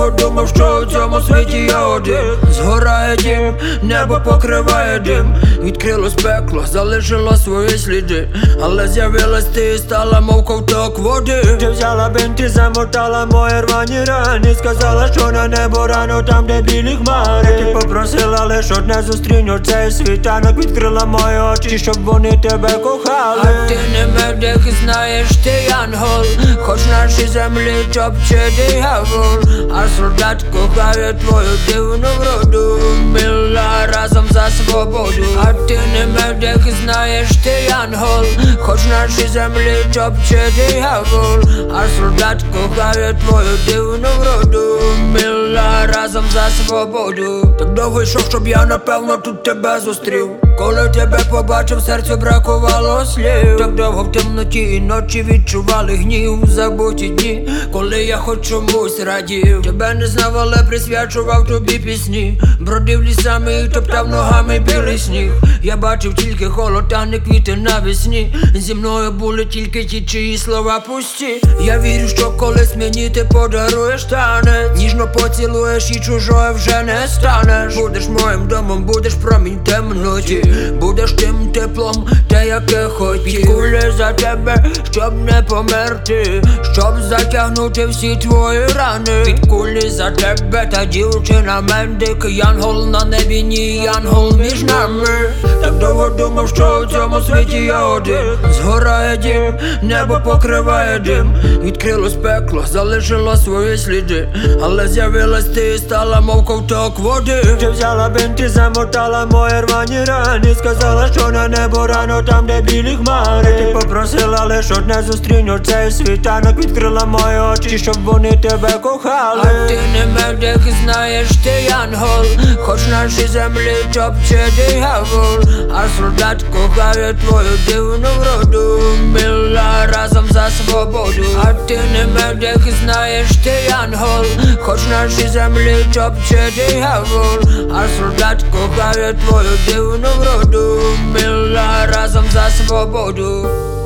довго думав, що у цьому світі я один. Згорає дім, небо покриває дим. Відкрилось пекло, залишило свої сліди. Але з'явилась ти і стала мов ковток води. Ти взяла бинт і замотала мої рвані рани. Сказала, що на небо рано там, де білі хмари. Ти попросила лиш одне, зустрінь у цей світанок. Відкрила мої очі, щоб вони тебе кохали. А ти не медик, знаєш, ти янгол. Хоч нашій землі топче диявол. А солдат кохає твою дивну вроду. Мила разом за свободу. А ти не медик, знаєш, ти янгол. Хоч нашій землі топче диявол. А солдат кохає твою дивну вроду. Мила разом за свободу. Так довго йшов, щоб я напевно тут тебе зустрів. Коли тебе побачив, серцю бракувало слів. Так довго в темноті і ночі відчували гнів. Забуті дні, коли я хоч чомусь радів. Тебе не знав, але присвячував тобі пісні. Бродив лісами і топтав ногами білий сніг. Я бачив тільки холод, а не квіти навесні. Зі мною були тільки ті, чиї слова пусті. Я вірю, що колись мені ти подаруєш танець. Ніжно поцілуєш і чужою вже не станеш. Будеш моїм домом, будеш промінь темноті. Будеш тим теплом, те, яке хотів. Кулі за тебе, щоб не померти, щоб затягнути всі твої рани. Під кулі за тебе та дівчина мендик. Янгол на небі, ні янгол між нами. Так довго думав, що у цьому світі я один. Згорає дім, небо покриває дим. Відкрилось пекло, залишило свої сліди. Але з'явилась ти і стала мов ковток води. Ти взяла бинт і замотала мої рвані рани. Сказала, що на небо рано там, де білі хмари. Ти попросила лиш одне, зустрінь у цей світанок. Відкрила мої очі, щоб вони тебе кохали. А ти не медик, знаєш, ти янгол. Хоч нашій землі топче диявол. А солдат кохає твою дивну вроду. Мила разом за свободу. А ти не медик, знаєш, ти янгол. Хоч нашій землі топче диявол. А солдат кохає твою дивну вроду. Мила разом за свободу.